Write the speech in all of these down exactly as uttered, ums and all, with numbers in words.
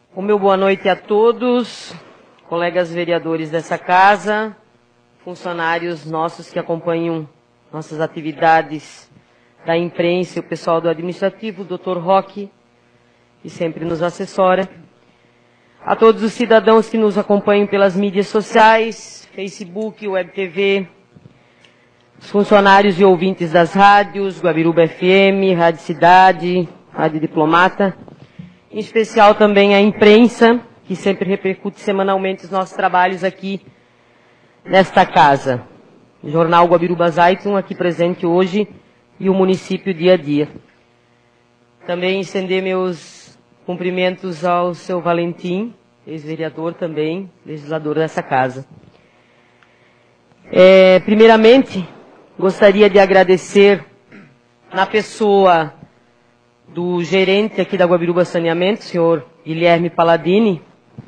O meu boa noite a todos, colegas vereadores dessa casa, funcionários nossos que acompanham nossas atividades da imprensa, o pessoal do administrativo, o doutor Roque, que sempre nos assessora, a todos os cidadãos que nos acompanham pelas mídias sociais, Facebook, Web T V, os funcionários e ouvintes das rádios, Guabiruba F M, Rádio Cidade, Rádio Diplomata, em especial também a imprensa, que sempre repercute semanalmente os nossos trabalhos aqui nesta casa. O jornal Guabiruba Zeitung, aqui presente hoje, e o município dia a dia. Também estender meus cumprimentos ao seu Valentim, ex-vereador também, legislador dessa casa. É, primeiramente, gostaria de agradecer na pessoa do gerente aqui da Guabiruba Saneamento, senhor Guilherme Palladini,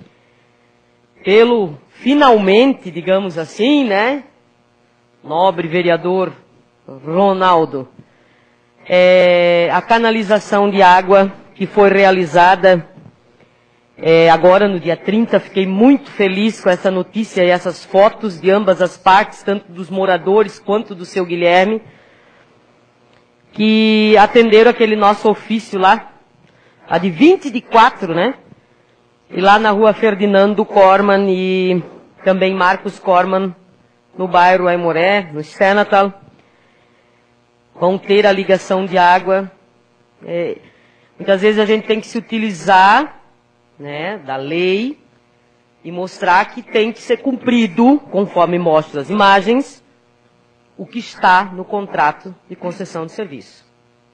pelo, finalmente, digamos assim, né, nobre vereador Ronaldo, é, a canalização de água que foi realizada é, agora no dia trinta, fiquei muito feliz com essa notícia e essas fotos de ambas as partes, tanto dos moradores quanto do seu Guilherme, que atenderam aquele nosso ofício lá, a de vinte de quatro, né? E lá na rua Ferdinando Corman e também Marcos Corman, no bairro Aimoré, no Senatal, vão ter a ligação de água. É, muitas vezes a gente tem que se utilizar, né, da lei e mostrar que tem que ser cumprido, conforme mostram as imagens, o que está no contrato de concessão de serviço.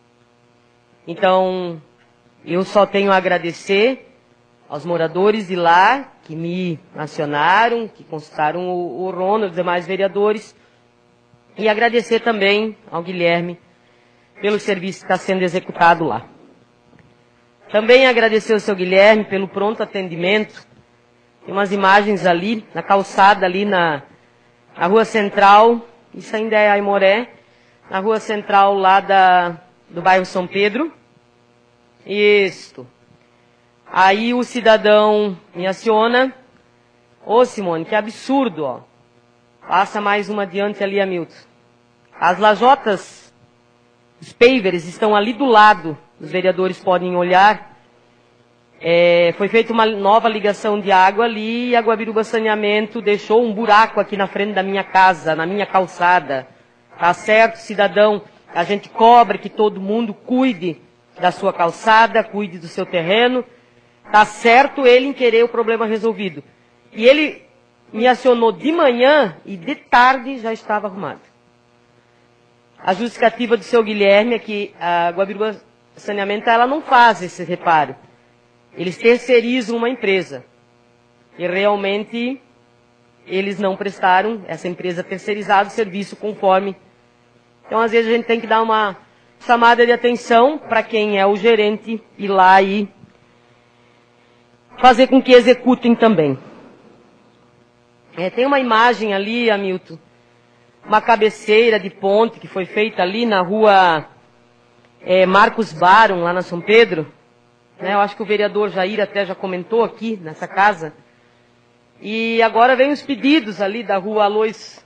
Então, eu só tenho a agradecer aos moradores de lá, que me acionaram, que consultaram o, o Ronald e os demais vereadores, e agradecer também ao Guilherme pelo serviço que está sendo executado lá. Também agradecer ao seu Guilherme pelo pronto atendimento. Tem umas imagens ali, na calçada ali na, na rua central, isso ainda é Aimoré, na rua central lá da, do bairro São Pedro. Isto. Aí o cidadão me aciona. Ô Simone, que absurdo, ó. Passa mais uma adiante ali, Hamilton. As lajotas, os pavers estão ali do lado, os vereadores podem olhar. É, foi feita uma nova ligação de água ali e a Guabiruba Saneamento deixou um buraco aqui na frente da minha casa, na minha calçada. Tá certo, cidadão? A gente cobra que todo mundo cuide da sua calçada, cuide do seu terreno. Tá certo ele em querer o problema resolvido. E ele me acionou de manhã e de tarde já estava arrumado. A justificativa do seu Guilherme é que a Guabiruba Saneamento ela não faz esse reparo. Eles terceirizam uma empresa. E realmente eles não prestaram, essa empresa terceirizada, o serviço conforme. Então, às vezes, a gente tem que dar uma chamada de atenção para quem é o gerente ir lá e fazer com que executem também. É, tem uma imagem ali, Hamilton, uma cabeceira de ponte que foi feita ali na rua é, Marcos Baron, lá na São Pedro. Né, eu acho que o vereador Jair até já comentou aqui nessa casa. E agora vem os pedidos ali da rua Alois.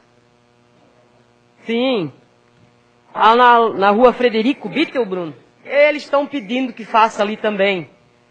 Sim. Lá na, na rua Frederico Bittel, Bruno. Eles estão pedindo que faça ali também.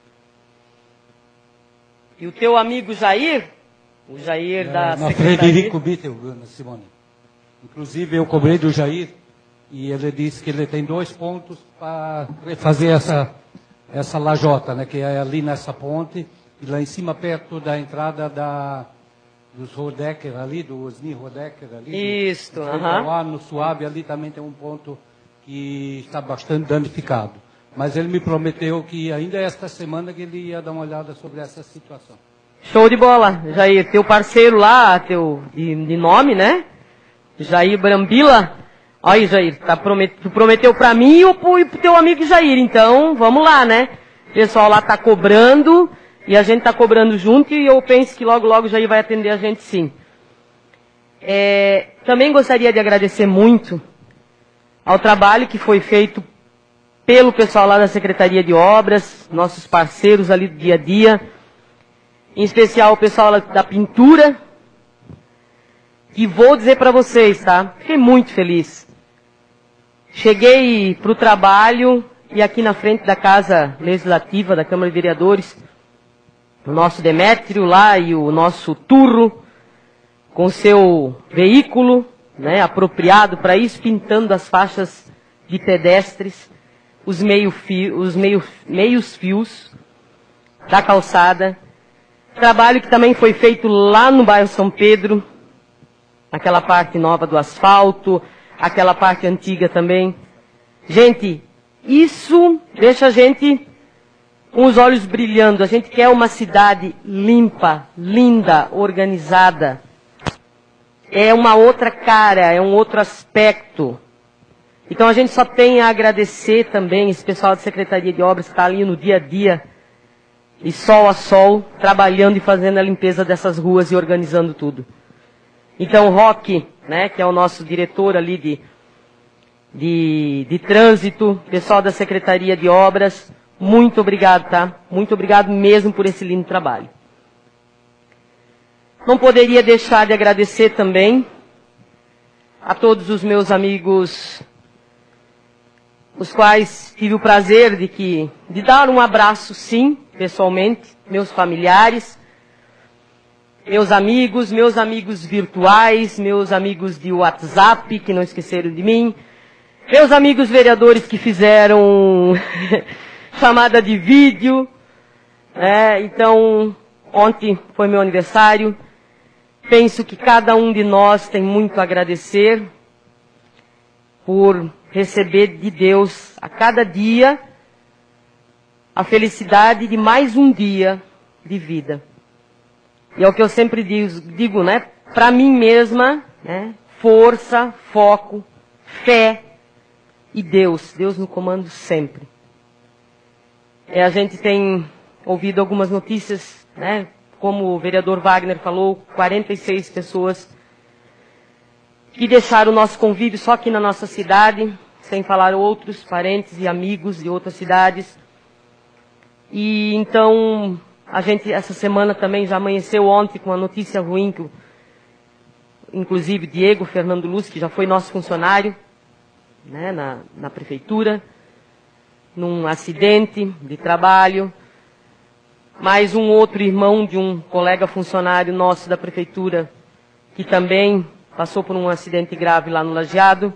E o teu amigo Jair, o Jair é, da na Secretaria... Frederico Bittel, Simone. Inclusive eu cobrei do Jair e ele disse que ele tem dois pontos para fazer essa... essa lajota, né, que é ali nessa ponte, e lá em cima, perto da entrada da, dos Rodecker ali, do Osni Rodecker ali. Isto, aham. Uh-huh. Lá no Suave ali também tem um ponto que está bastante danificado. Mas ele me prometeu que ainda esta semana que ele ia dar uma olhada sobre essa situação. Show de bola, Jair. Teu parceiro lá, teu de, de nome, né? Jair Brambila. Olha, Jair, tá promet... tu prometeu pra mim e pro, e pro teu amigo Jair, então vamos lá, né? O pessoal lá tá cobrando e a gente tá cobrando junto e eu penso que logo, logo o Jair vai atender a gente sim. É... Também gostaria de agradecer muito ao trabalho que foi feito pelo pessoal lá da Secretaria de Obras, nossos parceiros ali do dia a dia, em especial o pessoal da pintura, e vou dizer para vocês, tá? Fiquei muito feliz. Cheguei para o trabalho e aqui na frente da Casa Legislativa, da Câmara de Vereadores, o nosso Demétrio lá e o nosso Turro, com seu veículo, né, apropriado para isso, pintando as faixas de pedestres, os, meio fio, os meio, meios fios da calçada. Trabalho que também foi feito lá no bairro São Pedro, aquela parte nova do asfalto, aquela parte antiga também. Gente, isso deixa a gente com os olhos brilhando. A gente quer uma cidade limpa, linda, organizada. É uma outra cara, é um outro aspecto. Então a gente só tem a agradecer também esse pessoal da Secretaria de Obras que está ali no dia a dia, e sol a sol, trabalhando e fazendo a limpeza dessas ruas e organizando tudo. Então o Roque, né, que é o nosso diretor ali de, de, de trânsito, pessoal da Secretaria de Obras, muito obrigado, tá? Muito obrigado mesmo por esse lindo trabalho. Não poderia deixar de agradecer também a todos os meus amigos, os quais tive o prazer de, que, de dar um abraço, sim, pessoalmente, meus familiares, meus amigos, meus amigos virtuais, meus amigos de WhatsApp, que não esqueceram de mim, meus amigos vereadores que fizeram chamada de vídeo, né? Então, ontem foi meu aniversário. Penso que cada um de nós tem muito a agradecer por receber de Deus a cada dia a felicidade de mais um dia de vida. E é o que eu sempre digo, digo né, para mim mesma, né, força, foco, fé e Deus. Deus no comando sempre. É, a gente tem ouvido algumas notícias, né, como o vereador Wagner falou, quarenta e seis pessoas que deixaram o nosso convívio só aqui na nossa cidade, sem falar outros parentes e amigos de outras cidades. E então, a gente essa semana também já amanheceu ontem com uma notícia ruim, que inclusive Diego Fernando Luz, que já foi nosso funcionário, né, na, na prefeitura, num acidente de trabalho. Mais um outro irmão de um colega funcionário nosso da prefeitura, que também passou por um acidente grave lá no Lajeado.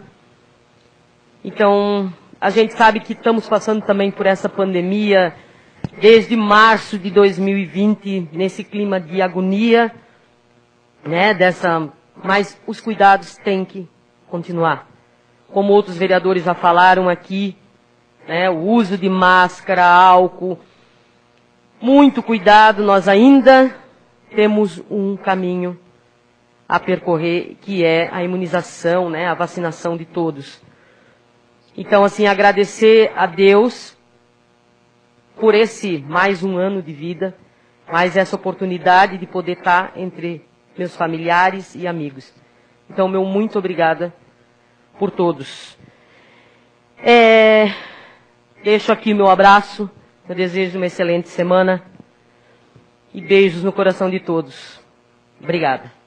Então, a gente sabe que estamos passando também por essa pandemia desde março de dois mil e vinte, nesse clima de agonia, né, dessa, mas os cuidados têm que continuar. Como outros vereadores já falaram aqui, né, o uso de máscara, álcool, muito cuidado, nós ainda temos um caminho a percorrer, que é a imunização, né, a vacinação de todos. Então, assim, agradecer a Deus por esse mais um ano de vida, mais essa oportunidade de poder estar entre meus familiares e amigos. Então, meu muito obrigada por todos. É, deixo aqui meu abraço, eu desejo uma excelente semana e beijos no coração de todos. Obrigada.